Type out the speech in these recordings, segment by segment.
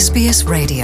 SBS Radio.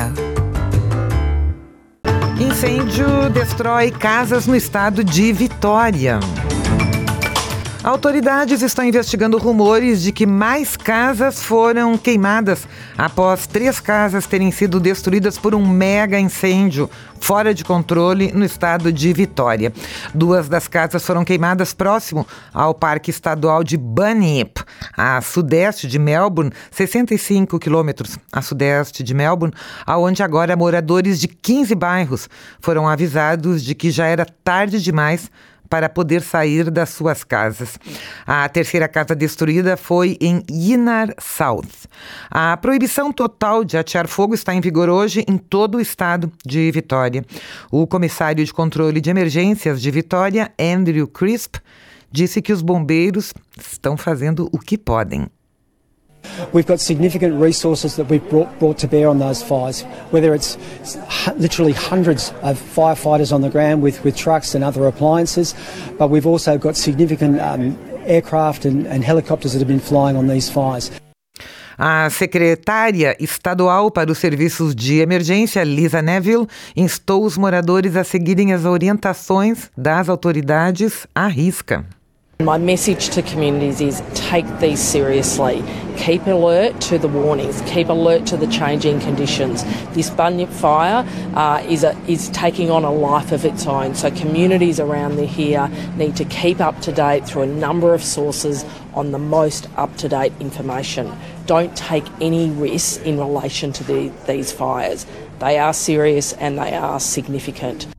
Incêndio destrói casas no estado de Vitória. Autoridades estão investigando rumores de que mais casas foram queimadas após 3 casas terem sido destruídas por um mega incêndio fora de controle no estado de Vitória. 2 das casas foram queimadas próximo ao Parque Estadual de Bunyip, a sudeste de Melbourne, 65 quilômetros a sudeste de Melbourne, onde agora moradores de 15 bairros foram avisados de que já era tarde demais para poder sair das suas casas. A 3ª casa destruída foi em Yennara South. A proibição total de atear fogo está em vigor hoje em todo o estado de Vitória. O comissário de controle de emergências de Vitória, Andrew Crisp, disse que os bombeiros estão fazendo o que podem. We've got significant resources that we've brought to bear on those fires, whether it's literally hundreds of firefighters on the ground with trucks and other appliances, but we've also got significant aircraft and helicopters that have been flying on these fires. A secretária estadual para os serviços de emergência, Lisa Neville, instou os moradores a seguirem as orientações das autoridades à risca. My message to communities is take these seriously. Keep alert to the warnings. Keep alert to the changing conditions. This Bunyip fire is taking on a life of its own. So communities around here need to keep up to date through a number of sources on the most up-to-date information. Don't take any risks in relation to these fires. They are serious and they are significant.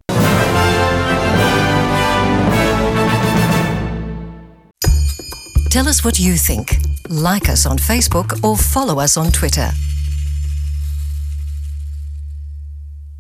Tell us what you think. Like us on Facebook or follow us on Twitter.